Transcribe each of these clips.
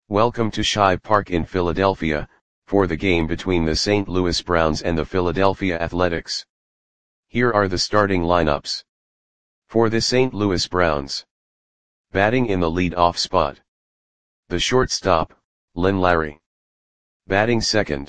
Welcome to Shibe Park in Philadelphia, for the game between the St. Louis Browns and the Philadelphia Athletics. Here are the starting lineups. For the St. Louis Browns. Batting in the lead-off spot. The shortstop, Lynn Larry. Batting second.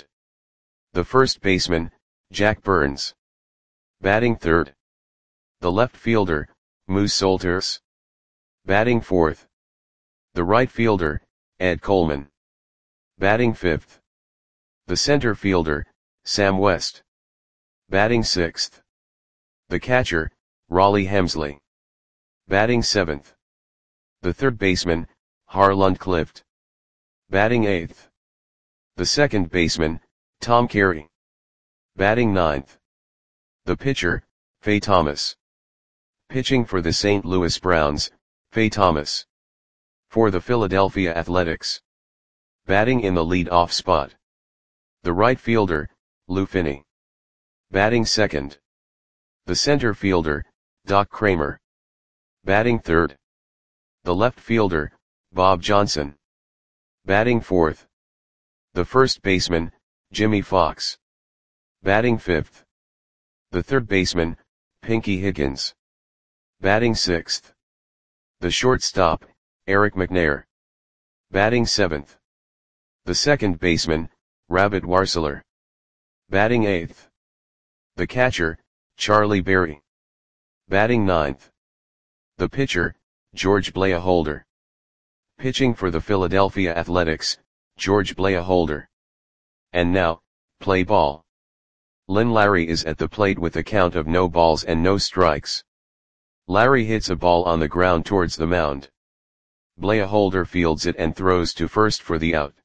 The first baseman, Jack Burns. Batting third. The left fielder, Moose Solters. Batting fourth. The right fielder, Ed Coleman. Batting fifth. The center fielder, Sam West. Batting sixth. The catcher, Rollie Hemsley. Batting seventh. The third baseman, Harland Clift. Batting eighth. The second baseman, Tom Carey. Batting ninth. The pitcher, Faye Thomas. Pitching for the St. Louis Browns, Faye Thomas. For the Philadelphia Athletics. Batting in the lead-off spot. The right fielder, Lou Finney. Batting second. The center fielder, Doc Kramer. Batting third. The left fielder, Bob Johnson. Batting fourth. The first baseman, Jimmy Fox. Batting fifth. The third baseman, Pinky Higgins. Batting sixth. The shortstop, Eric McNair. Batting seventh. The second baseman, Rabbit Warseler. Batting eighth. The catcher, Charlie Berry. Batting ninth. The pitcher, George Blaholder. Pitching for the Philadelphia Athletics, George Blaholder. And now, play ball. Lynn Larry is at the plate with a count of no balls and no strikes. Larry hits a ball on the ground towards the mound. Blaholder fields it and throws to first for the out.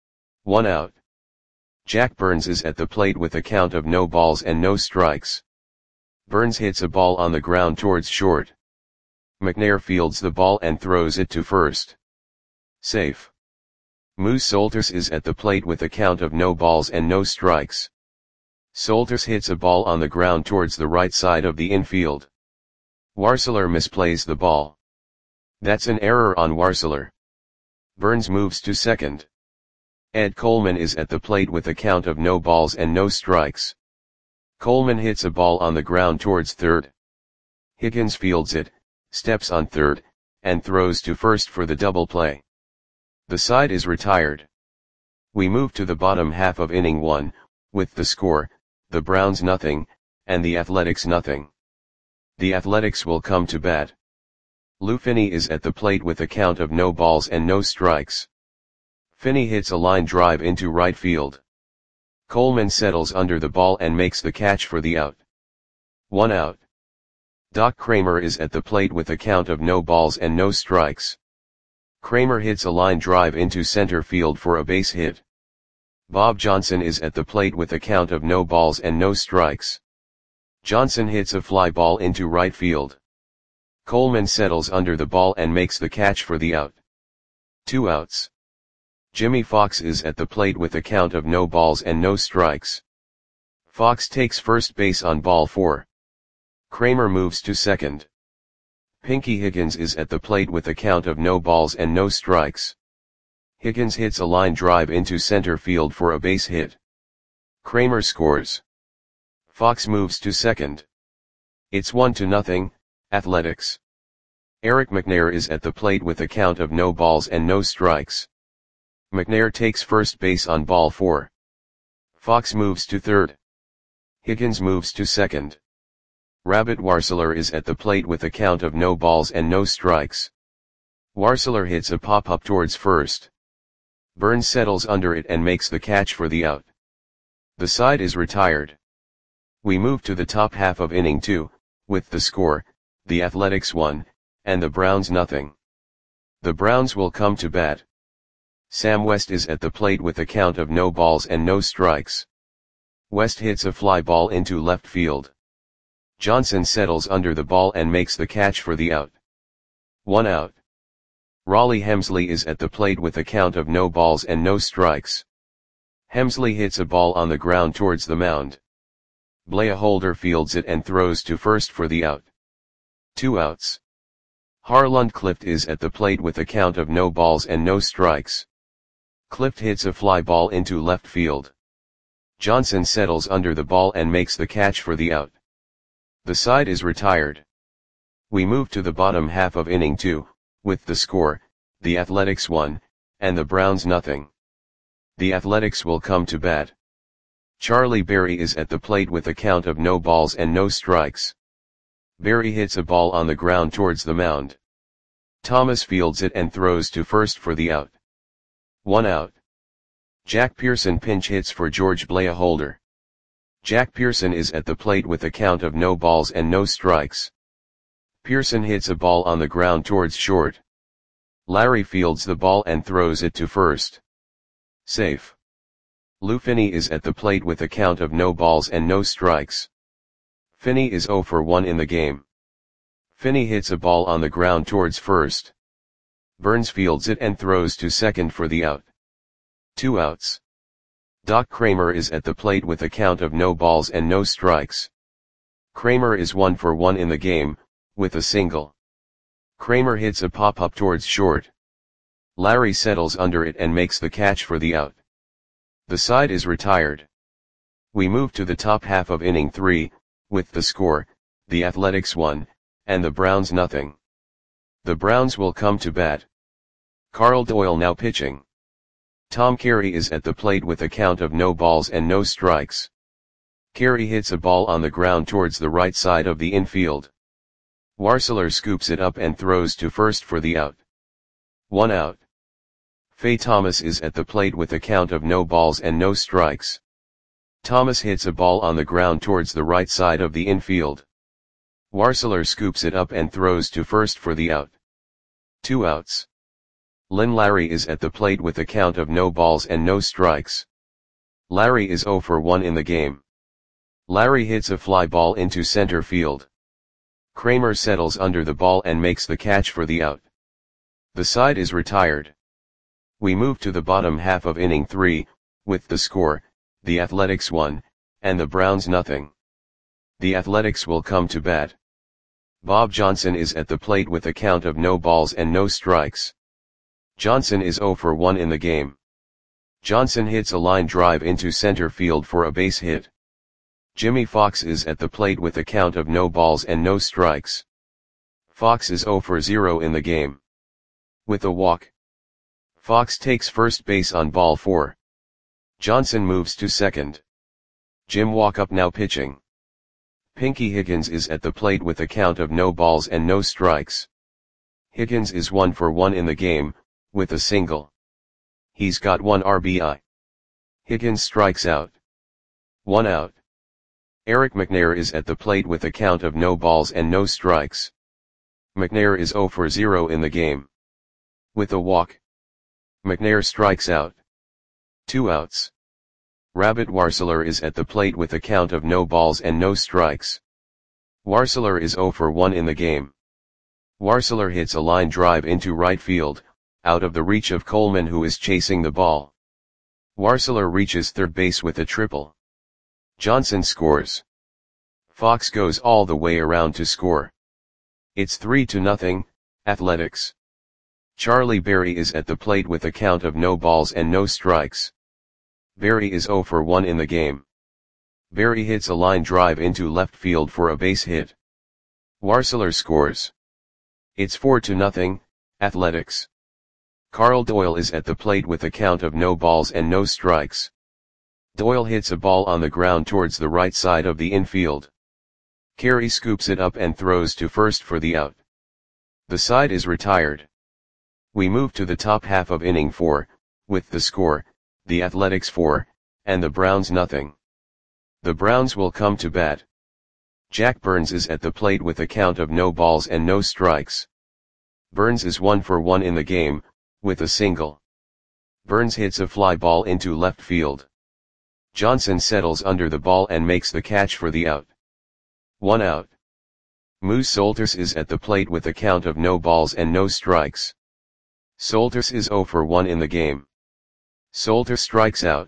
1 out. Jack Burns is at the plate with a count of no balls and no strikes. Burns hits a ball on the ground towards short. McNair fields the ball and throws it to first. Safe. Moose Solters is at the plate with a count of no balls and no strikes. Solters hits a ball on the ground towards the right side of the infield. Warseler misplays the ball. That's an error on Warseler. Burns moves to second. Ed Coleman is at the plate with a count of no balls and no strikes. Coleman hits a ball on the ground towards third. Higgins fields it, steps on third, and throws to first for the double play. The side is retired. We move to the bottom half of inning 1, with the score, the Browns nothing, and the Athletics nothing. The Athletics will come to bat. Lou Finney is at the plate with a count of no balls and no strikes. Finney hits a line drive into right field. Coleman settles under the ball and makes the catch for the out. 1 out. Doc Kramer is at the plate with a count of no balls and no strikes. Kramer hits a line drive into center field for a base hit. Bob Johnson is at the plate with a count of no balls and no strikes. Johnson hits a fly ball into right field. Coleman settles under the ball and makes the catch for the out. 2 outs. Jimmy Fox is at the plate with a count of no balls and no strikes. Fox takes first base on ball 4. Kramer moves to second. Pinky Higgins is at the plate with a count of no balls and no strikes. Higgins hits a line drive into center field for a base hit. Kramer scores. Fox moves to second. It's 1-0, Athletics. Eric McNair is at the plate with a count of no balls and no strikes. McNair takes first base on ball 4. Fox moves to third. Higgins moves to second. Rabbit Warseler is at the plate with a count of no balls and no strikes. Warseler hits a pop-up towards first. Burns settles under it and makes the catch for the out. The side is retired. We move to the top half of inning 2, with the score, the Athletics 1, and the Browns nothing. The Browns will come to bat. Sam West is at the plate with a count of no balls and no strikes. West hits a fly ball into left field. Johnson settles under the ball and makes the catch for the out. 1 out. Rollie Hemsley is at the plate with a count of no balls and no strikes. Hemsley hits a ball on the ground towards the mound. Blaholder fields it and throws to first for the out. 2 outs. Harland Clift is at the plate with a count of no balls and no strikes. Clift hits a fly ball into left field. Johnson settles under the ball and makes the catch for the out. The side is retired. We move to the bottom half of inning 2, with the score, the Athletics 1, and the Browns nothing. The Athletics will come to bat. Charlie Berry is at the plate with a count of no balls and no strikes. Berry hits a ball on the ground towards the mound. Thomas fields it and throws to first for the out. 1 out. Jack Pearson pinch hits for George Blaholder. Jack Pearson is at the plate with a count of no balls and no strikes. Pearson hits a ball on the ground towards short. Larry fields the ball and throws it to first. Safe. Lou Finney is at the plate with a count of no balls and no strikes. Finney is 0 for 1 in the game. Finney hits a ball on the ground towards first. Burns fields it and throws to second for the out. 2 outs. Doc Kramer is at the plate with a count of no balls and no strikes. Kramer is 1 for 1 in the game, with a single. Kramer hits a pop-up towards short. Larry settles under it and makes the catch for the out. The side is retired. We move to the top half of inning 3, with the score, the Athletics 1, and the Browns nothing. The Browns will come to bat. Carl Doyle now pitching. Tom Carey is at the plate with a count of no balls and no strikes. Carey hits a ball on the ground towards the right side of the infield. Warseler scoops it up and throws to first for the out. 1 out. Fay Thomas is at the plate with a count of no balls and no strikes. Thomas hits a ball on the ground towards the right side of the infield. Warseler scoops it up and throws to first for the out. 2 outs. Lynn Larry is at the plate with a count of no balls and no strikes. Larry is 0 for 1 in the game. Larry hits a fly ball into center field. Kramer settles under the ball and makes the catch for the out. The side is retired. We move to the bottom half of inning 3, with the score, the Athletics 1, and the Browns nothing. The Athletics will come to bat. Bob Johnson is at the plate with a count of no balls and no strikes. Johnson is 0 for 1 in the game. Johnson hits a line drive into center field for a base hit. Jimmy Fox is at the plate with a count of no balls and no strikes. Fox is 0 for 0 in the game. With a walk. Fox takes first base on ball 4. Johnson moves to second. Jim Walkup now pitching. Pinky Higgins is at the plate with a count of no balls and no strikes. Higgins is 1 for 1 in the game, with a single. He's got 1 RBI. Higgins strikes out. 1 out. Eric McNair is at the plate with a count of no balls and no strikes. McNair is 0 for 0 in the game. With a walk. McNair strikes out. 2 outs. Rabbit Warseler is at the plate with a count of no balls and no strikes. Warseler is 0 for 1 in the game. Warseler hits a line drive into right field, out of the reach of Coleman who is chasing the ball. Warseler reaches third base with a triple. Johnson scores. Fox goes all the way around to score. It's 3-0, Athletics. Charlie Berry is at the plate with a count of no balls and no strikes. Berry is 0 for 1 in the game. Berry hits a line drive into left field for a base hit. Warseler scores. It's 4-0, Athletics. Carl Doyle is at the plate with a count of no balls and no strikes. Doyle hits a ball on the ground towards the right side of the infield. Carey scoops it up and throws to first for the out. The side is retired. We move to the top half of inning 4, with the score, the Athletics 4, and the Browns nothing. The Browns will come to bat. Jack Burns is at the plate with a count of no balls and no strikes. Burns is 1 for 1 in the game, with a single. Burns hits a fly ball into left field. Johnson settles under the ball and makes the catch for the out. 1 out. Moose Solters is at the plate with a count of no balls and no strikes. Solters is 0 for 1 in the game. Solters strikes out.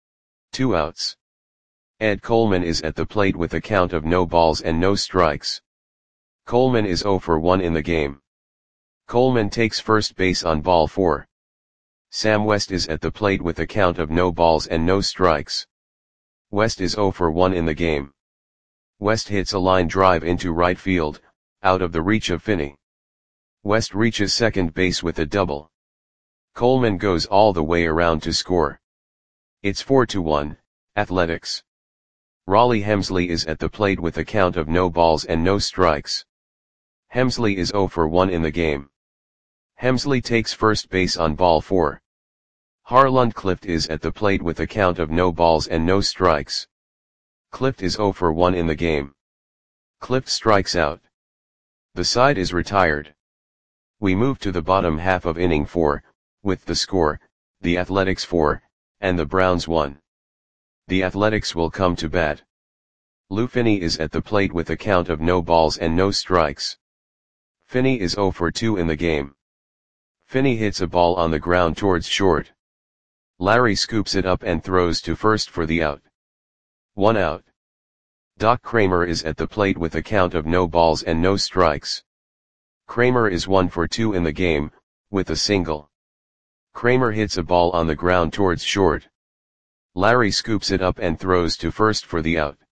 2 outs. Ed Coleman is at the plate with a count of no balls and no strikes. Coleman is 0 for 1 in the game. Coleman takes first base on ball 4. Sam West is at the plate with a count of no balls and no strikes. West is 0 for 1 in the game. West hits a line drive into right field, out of the reach of Finney. West reaches second base with a double. Coleman goes all the way around to score. It's 4-1, Athletics. Raleigh Hemsley is at the plate with a count of no balls and no strikes. Hemsley is 0 for 1 in the game. Hemsley takes first base on ball 4. Harland Clift is at the plate with a count of no balls and no strikes. Clift is 0 for 1 in the game. Clift strikes out. The side is retired. We move to the bottom half of inning 4, with the score, the Athletics 4, and the Browns 1. The Athletics will come to bat. Lou Finney is at the plate with a count of no balls and no strikes. Finney is 0 for 2 in the game. Finney hits a ball on the ground towards short. Larry scoops it up and throws to first for the out. 1 out. Doc Kramer is at the plate with a count of no balls and no strikes. Kramer is 1 for 2 in the game, with a single. Kramer hits a ball on the ground towards short. Larry scoops it up and throws to first for the out.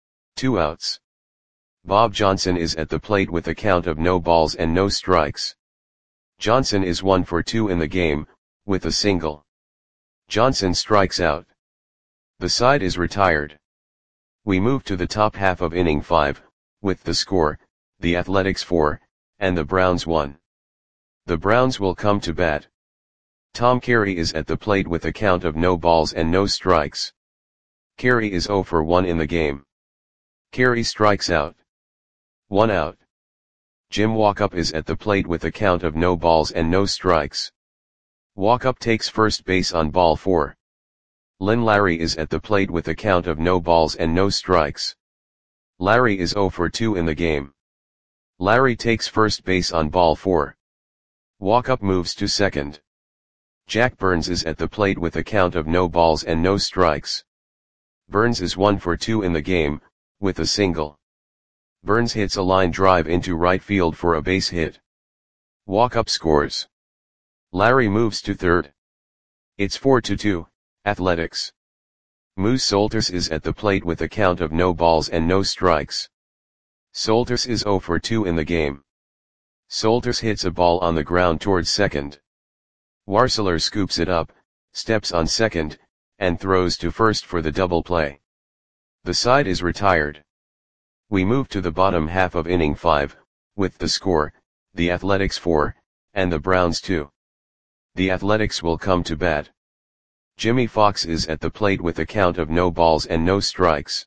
2 outs. Bob Johnson is at the plate with a count of no balls and no strikes. Johnson is 1 for 2 in the game, with a single. Johnson strikes out. The side is retired. We move to the top half of inning 5, with the score, the Athletics 4, and the Browns 1. The Browns will come to bat. Tom Carey is at the plate with a count of no balls and no strikes. Carey is 0 for 1 in the game. Carey strikes out. 1 out. Jim Walkup is at the plate with a count of no balls and no strikes. Walkup takes first base on ball 4. Lynn Larry is at the plate with a count of no balls and no strikes. Larry is 0 for 2 in the game. Larry takes first base on ball 4. Walkup moves to second. Jack Burns is at the plate with a count of no balls and no strikes. Burns is 1 for 2 in the game, with a single. Burns hits a line drive into right field for a base hit. Walkup scores. Larry moves to third. It's 4-2, Athletics. Moose Solters is at the plate with a count of no balls and no strikes. Solters is 0 for 2 in the game. Solters hits a ball on the ground towards second. Warseler scoops it up, steps on second, and throws to first for the double play. The side is retired. We move to the bottom half of inning 5, with the score, the Athletics 4, and the Browns 2. The Athletics will come to bat. Jimmy Fox is at the plate with a count of no balls and no strikes.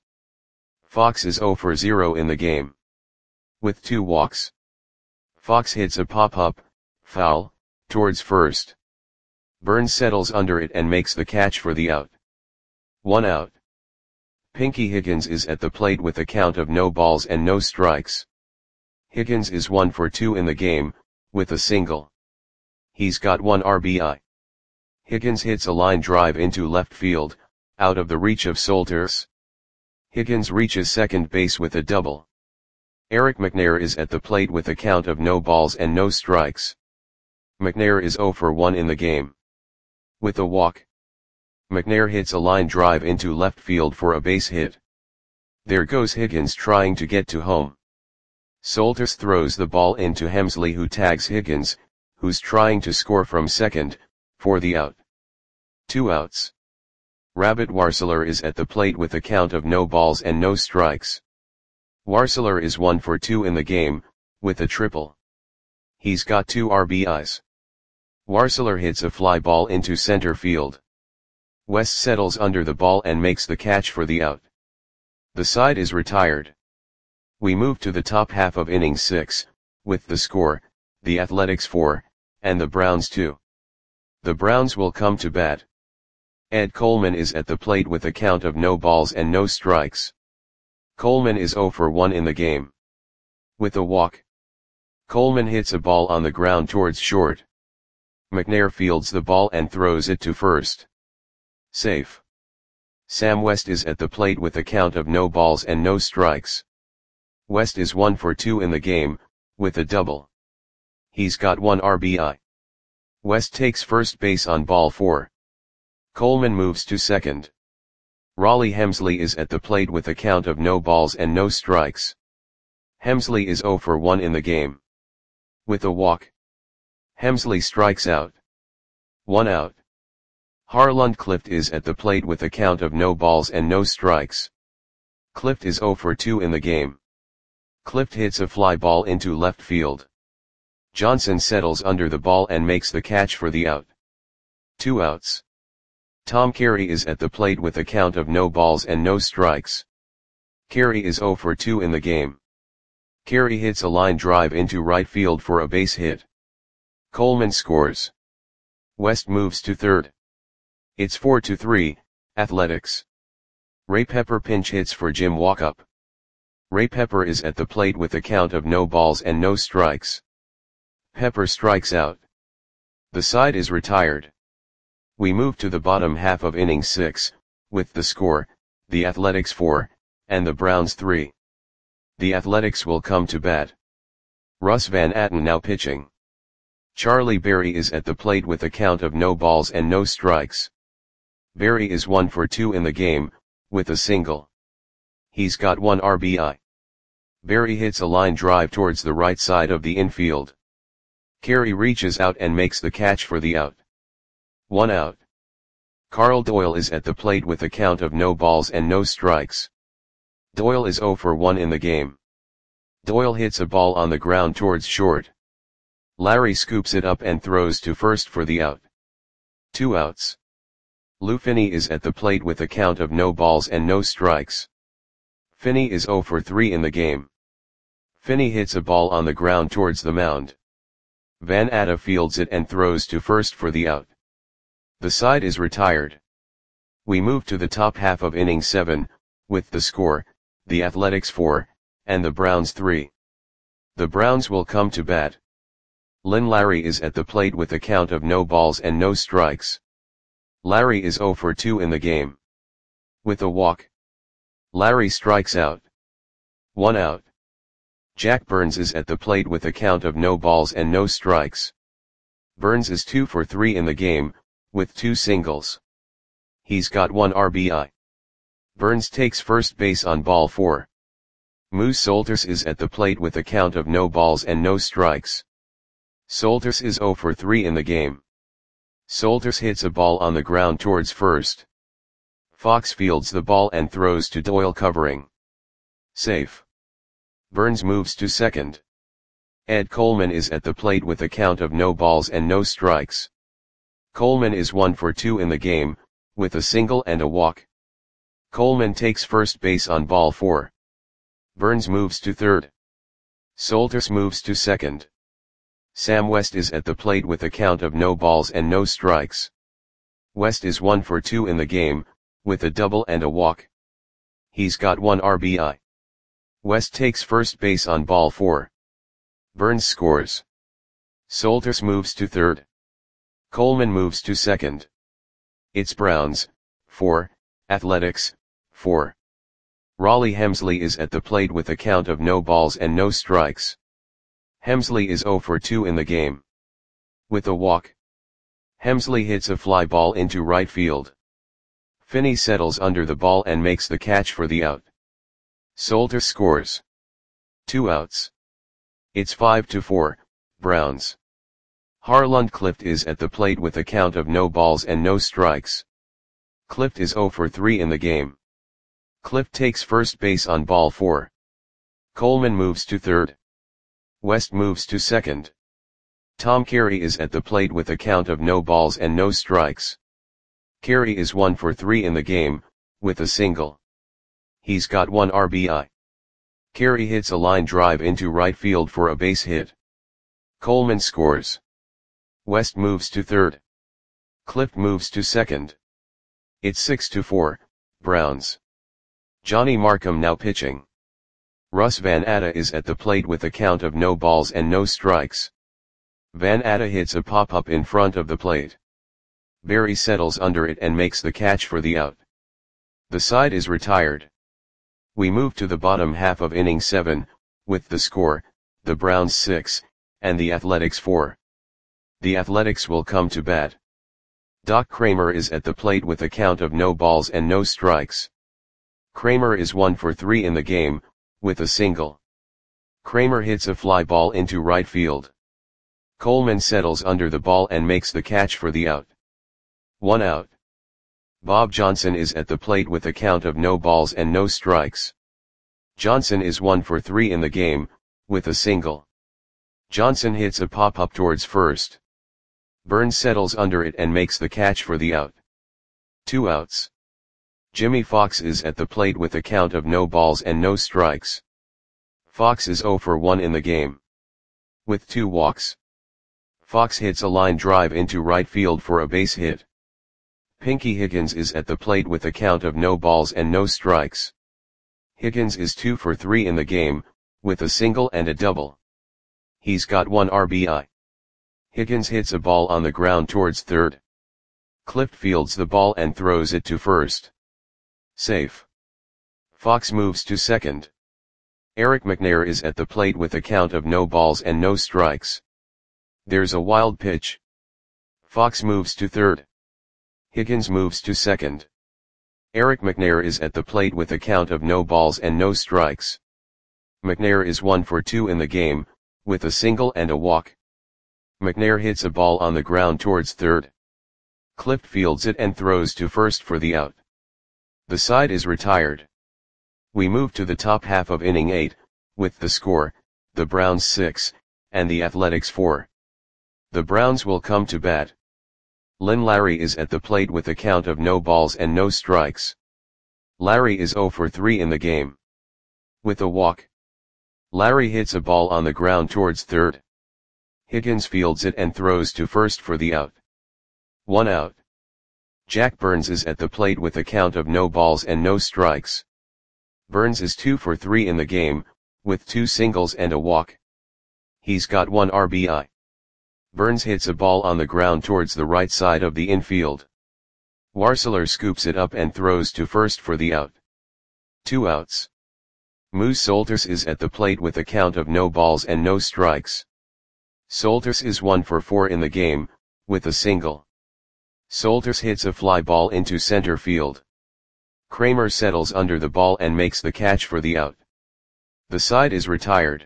Fox is 0 for 0 in the game. With 2 walks. Fox hits a pop-up, foul, towards first. Burns settles under it and makes the catch for the out. 1 out. Pinky Higgins is at the plate with a count of no balls and no strikes. Higgins is 1 for 2 in the game, with a single. He's got 1 RBI. Higgins hits a line drive into left field, out of the reach of Solters. Higgins reaches second base with a double. Eric McNair is at the plate with a count of no balls and no strikes. McNair is 0 for 1 in the game. With a walk. McNair hits a line drive into left field for a base hit. There goes Higgins trying to get to home. Solters throws the ball into Hemsley, who tags Higgins, who's trying to score from second, for the out. 2 outs. Rabbit Warseler is at the plate with a count of no balls and no strikes. Warseler is 1 for 2 in the game, with a triple. He's got 2 RBIs. Warseler hits a fly ball into center field. West settles under the ball and makes the catch for the out. The side is retired. We move to the top half of inning 6, with the score, the Athletics 4, and the Browns 2. The Browns will come to bat. Ed Coleman is at the plate with a count of no balls and no strikes. Coleman is 0 for 1 in the game. With a walk. Coleman hits a ball on the ground towards short. McNair fields the ball and throws it to first. Safe. Sam West is at the plate with a count of no balls and no strikes. West is 1 for 2 in the game, with a double. He's got 1 RBI. West takes first base on ball 4. Coleman moves to second. Raleigh Hemsley is at the plate with a count of no balls and no strikes. Hemsley is 0 for 1 in the game. With a walk, Hemsley strikes out. 1 out. Harland Clift is at the plate with a count of no balls and no strikes. Clift is 0 for 2 in the game. Clift hits a fly ball into left field. Johnson settles under the ball and makes the catch for the out. 2 outs. Tom Carey is at the plate with a count of no balls and no strikes. Carey is 0 for 2 in the game. Carey hits a line drive into right field for a base hit. Coleman scores. West moves to third. It's 4-3, Athletics. Ray Pepper pinch hits for Jim Walkup. Ray Pepper is at the plate with a count of no balls and no strikes. Pepper strikes out. The side is retired. We move to the bottom half of inning 6, with the score, the Athletics 4, and the Browns 3. The Athletics will come to bat. Russ Van Atten now pitching. Charlie Berry is at the plate with a count of no balls and no strikes. Berry is 1 for 2 in the game, with a single. He's got 1 RBI. Berry hits a line drive towards the right side of the infield. Carey reaches out and makes the catch for the out. 1 out. Carl Doyle is at the plate with a count of no balls and no strikes. Doyle is 0 for 1 in the game. Doyle hits a ball on the ground towards short. Larry scoops it up and throws to first for the out. 2 outs. Lou Finney is at the plate with a count of no balls and no strikes. Finney is 0 for 3 in the game. Finney hits a ball on the ground towards the mound. Van Atta fields it and throws to first for the out. The side is retired. We move to the top half of inning 7, with the score, the Athletics 4, and the Browns 3. The Browns will come to bat. Lynn Larry is at the plate with a count of no balls and no strikes. Larry is 0 for 2 in the game. With a walk, Larry strikes out. 1 out. Jack Burns is at the plate with a count of no balls and no strikes. Burns is 2 for 3 in the game, with 2 singles. He's got 1 RBI. Burns takes first base on ball 4. Moose Solters is at the plate with a count of no balls and no strikes. Solters is 0 for 3 in the game. Solters hits a ball on the ground towards first. Fox fields the ball and throws to Doyle covering. Safe. Burns moves to second. Ed Coleman is at the plate with a count of no balls and no strikes. Coleman is 1 for 2 in the game, with a single and a walk. Coleman takes first base on ball 4. Burns moves to third. Solters moves to second. Sam West is at the plate with a count of no balls and no strikes. West is 1 for 2 in the game, with a double and a walk. He's got 1 RBI. West takes first base on ball 4. Burns scores. Solters moves to third. Coleman moves to second. It's Browns, 4, Athletics, 4. Raleigh Hemsley is at the plate with a count of no balls and no strikes. Hemsley is 0 for 2 in the game. With a walk, Hemsley hits a fly ball into right field. Finney settles under the ball and makes the catch for the out. Solters scores. 2 outs. It's 5-4, Browns. Harland Clift is at the plate with a count of no balls and no strikes. Clift is 0 for 3 in the game. Clift takes first base on ball 4. Coleman moves to third. West moves to second. Tom Carey is at the plate with a count of no balls and no strikes. Carey is 1 for 3 in the game, with a single. He's got 1 RBI. Carey hits a line drive into right field for a base hit. Coleman scores. West moves to third. Clift moves to second. It's 6-4, Browns. Johnny Markham now pitching. Russ Van Atta is at the plate with a count of no balls and no strikes. Van Atta hits a pop-up in front of the plate. Berry settles under it and makes the catch for the out. The side is retired. We move to the bottom half of inning 7, with the score, the Browns 6, and the Athletics 4. The Athletics will come to bat. Doc Kramer is at the plate with a count of no balls and no strikes. Kramer is 1 for 3 in the game, with a single. Kramer hits a fly ball into right field. Coleman settles under the ball and makes the catch for the out. 1 out. Bob Johnson is at the plate with a count of no balls and no strikes. Johnson is 1 for 3 in the game, with a single. Johnson hits a pop-up towards first. Burns settles under it and makes the catch for the out. 2 outs. Jimmy Fox is at the plate with a count of no balls and no strikes. Fox is 0 for 1 in the game. With 2 walks. Fox hits a line drive into right field for a base hit. Pinky Higgins is at the plate with a count of no balls and no strikes. Higgins is 2 for 3 in the game, with a single and a double. He's got 1 RBI. Higgins hits a ball on the ground towards third. Clift fields the ball and throws it to first. Safe. Fox moves to second. Eric McNair is at the plate with a count of no balls and no strikes. There's a wild pitch. Fox moves to third. Higgins moves to second. Eric McNair is at the plate with a count of no balls and no strikes. McNair is 1 for 2 in the game, with a single and a walk. McNair hits a ball on the ground towards third. Clift fields it and throws to first for the out. The side is retired. We move to the top half of inning 8, with the score, the Browns 6, and the Athletics 4. The Browns will come to bat. Lynn Larry is at the plate with a count of no balls and no strikes. Larry is 0 for 3 in the game. With a walk. Larry hits a ball on the ground towards third. Higgins fields it and throws to first for the out. 1 out. Jack Burns is at the plate with a count of no balls and no strikes. Burns is 2 for 3 in the game, with 2 singles and a walk. He's got 1 RBI. Burns hits a ball on the ground towards the right side of the infield. Warseler scoops it up and throws to first for the out. 2 outs. Moose Solters is at the plate with a count of no balls and no strikes. Solters is 1 for 4 in the game, with a single. Solters hits a fly ball into center field. Kramer settles under the ball and makes the catch for the out. The side is retired.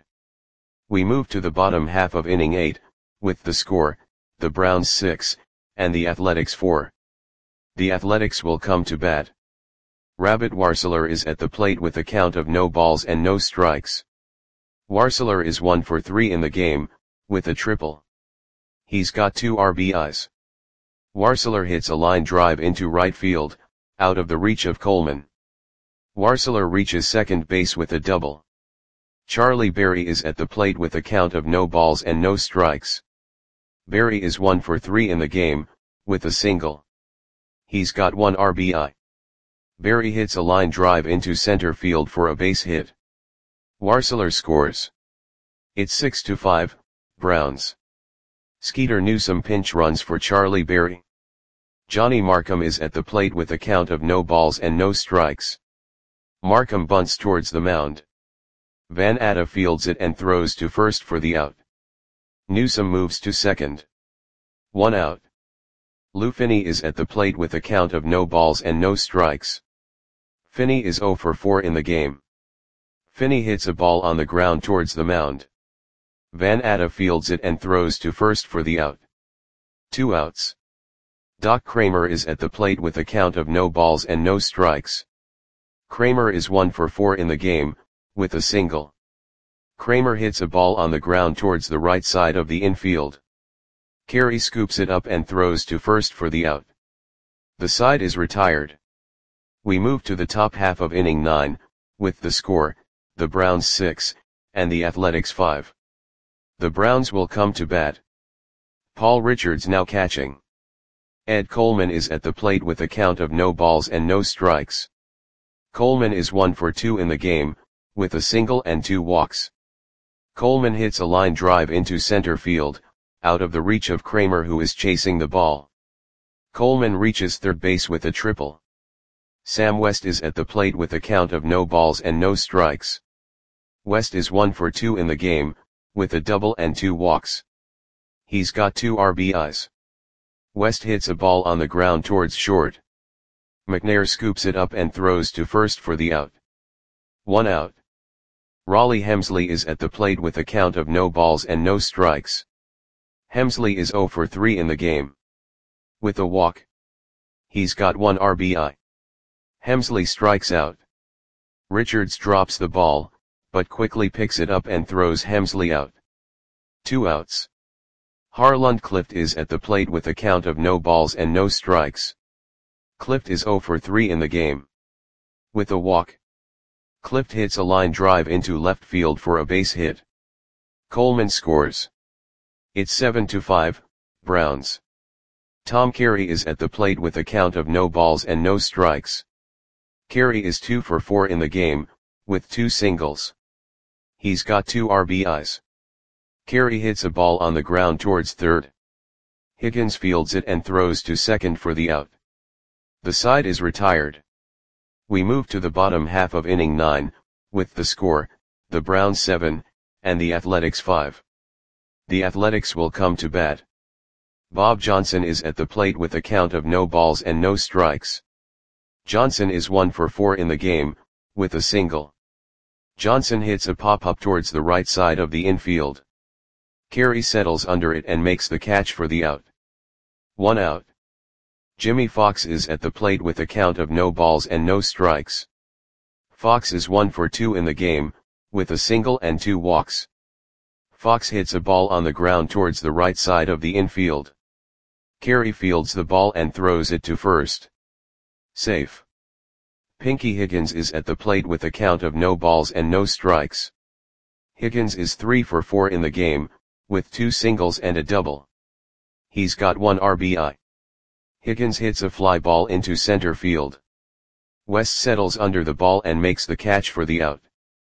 We move to the bottom half of inning 8, with the score, the Browns 6, and the Athletics 4. The Athletics will come to bat. Rabbit Warseler is at the plate with a count of no balls and no strikes. Warseler is 1 for 3 in the game, with a triple. He's got 2 RBIs. Warseler hits a line drive into right field, out of the reach of Coleman. Warseler reaches second base with a double. Charlie Berry is at the plate with a count of no balls and no strikes. Berry is 1 for 3 in the game, with a single. He's got 1 RBI. Berry hits a line drive into center field for a base hit. Warseler scores. It's 6-5, Browns. Skeeter Newsome pinch runs for Charlie Berry. Johnny Markham is at the plate with a count of no balls and no strikes. Markham bunts towards the mound. Van Atta fields it and throws to first for the out. Newsome moves to second. 1 out. Lou Finney is at the plate with a count of no balls and no strikes. Finney is 0 for 4 in the game. Finney hits a ball on the ground towards the mound. Van Atta fields it and throws to first for the out. 2 outs. Doc Kramer is at the plate with a count of no balls and no strikes. Kramer is 1 for 4 in the game, with a single. Kramer hits a ball on the ground towards the right side of the infield. Carey scoops it up and throws to first for the out. The side is retired. We move to the top half of inning 9, with the score, the Browns 6, and the Athletics 5. The Browns will come to bat. Paul Richards now catching. Ed Coleman is at the plate with a count of no balls and no strikes. Coleman is 1 for 2 in the game, with a single and 2 walks. Coleman hits a line drive into center field, out of the reach of Kramer who is chasing the ball. Coleman reaches third base with a triple. Sam West is at the plate with a count of no balls and no strikes. West is 1 for 2 in the game, with a double and 2 walks. He's got 2 RBIs. West hits a ball on the ground towards short. McNair scoops it up and throws to first for the out. 1 out. Raleigh Hemsley is at the plate with a count of no balls and no strikes. Hemsley is 0 for 3 in the game. With a walk. He's got 1 RBI. Hemsley strikes out. Richards drops the ball, but quickly picks it up and throws Hemsley out. 2 outs. Harlund Clift is at the plate with a count of no balls and no strikes. Clift is 0 for 3 in the game. With a walk. Clift hits a line drive into left field for a base hit. Coleman scores. It's 7-5, Browns. Tom Carey is at the plate with a count of no balls and no strikes. Carey is 2 for 4 in the game, with 2 singles. He's got 2 RBIs. Carey hits a ball on the ground towards third. Higgins fields it and throws to second for the out. The side is retired. We move to the bottom half of inning 9, with the score, the Browns 7, and the Athletics 5. The Athletics will come to bat. Bob Johnson is at the plate with a count of no balls and no strikes. Johnson is 1 for 4 in the game, with a single. Johnson hits a pop-up towards the right side of the infield. Carey settles under it and makes the catch for the out. 1 out. Jimmy Fox is at the plate with a count of no balls and no strikes. Fox is 1 for 2 in the game, with a single and 2 walks. Fox hits a ball on the ground towards the right side of the infield. Carey fields the ball and throws it to first. Safe. Pinky Higgins is at the plate with a count of no balls and no strikes. Higgins is 3 for 4 in the game, with 2 singles and a double. He's got 1 RBI. Higgins hits a fly ball into center field. West settles under the ball and makes the catch for the out.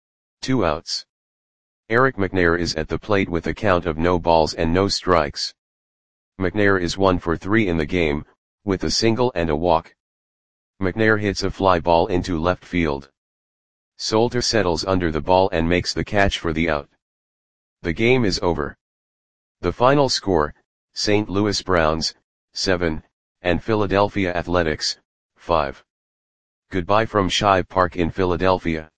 2 outs. Eric McNair is at the plate with a count of no balls and no strikes. McNair is 1 for 3 in the game, with a single and a walk. McNair hits a fly ball into left field. Solter settles under the ball and makes the catch for the out. The game is over. The final score, St. Louis Browns, 7, and Philadelphia Athletics, 5. Goodbye from Shive Park in Philadelphia.